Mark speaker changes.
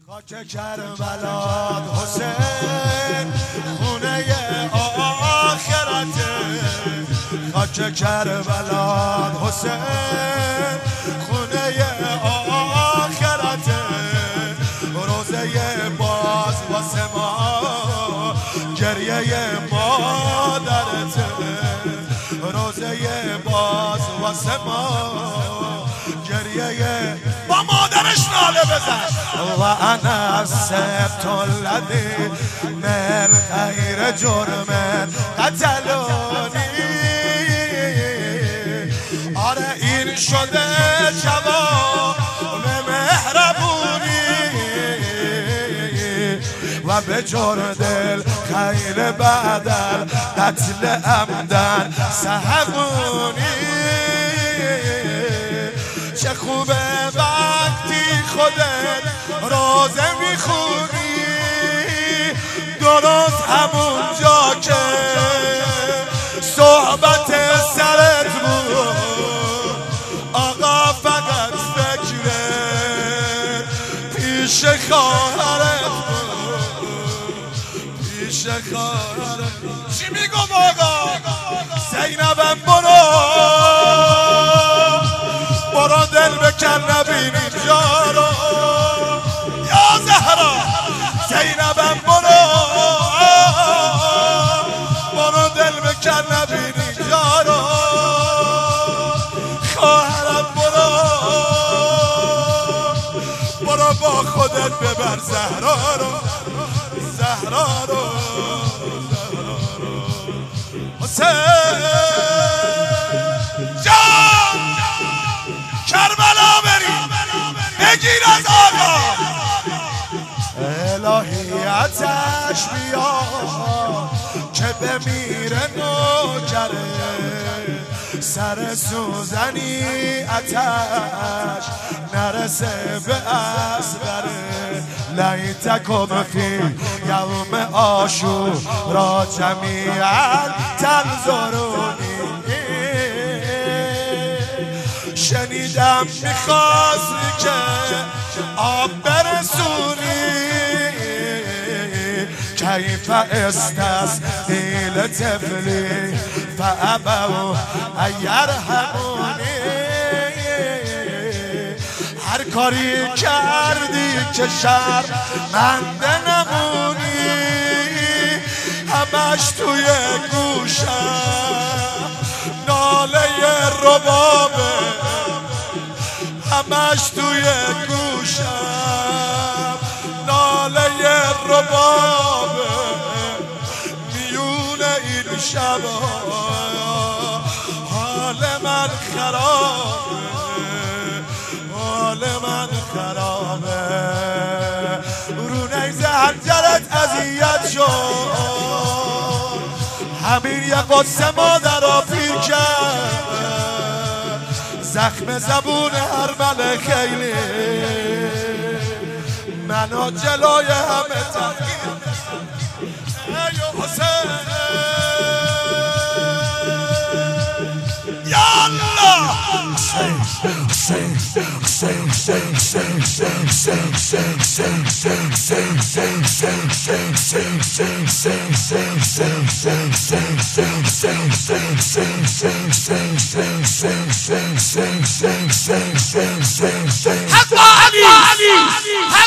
Speaker 1: خاک کربلات حسین خونه آخرته، خاک کربلات حسین خونه آخرته، روزه باز واسه ما گریه مادرته، روزه باز واسه ما گریه با مادرش ناله بزن. و انا سبت الذی من غیر جرم قتلونی، آره این شده جواب مهربونی و به جور دل خیر بدل قتل عمدن سهمونی. چه خوبه وقتی خودت روزه میخونی درست همون جا که صحبت سرت بود، آقا فقط فکرت پیش خواهرت بود، پیش خواهرت. چی میگم آقا؟ زینبم برو دل بکن نبینی جا رو، یا زهرا زینبم برو دل بکن نبینی جا رو، خواهرم برو با خودت ببر زهرا رو، زهرا رو، حسین جان کربلا بریم بگیر از آقا. الهی آتش بیا که بمیره نوکره، سر سوزنی آتش نرسه به اصغره. لیتکم فی یوم عاشورا جمیعا تنظرونی. شنیدم میخواستی که آب برسونی، کیف استسقیل طفلی فابوا ان یرحمونی. هر کاری کردی که شرمنده نمونی، همش توی گوشم ناله ربابه، همش توی گوشم ناله ربابه. میونه این شبا حال من خرابه، حال من خرابه. رو نیزه هنجرت اذیت شد، همین یه قصه مادرها پیر کرد، زخم زبون هر مله خیلی منو جلوی همه تغییر. ای حسین یا الله حق علی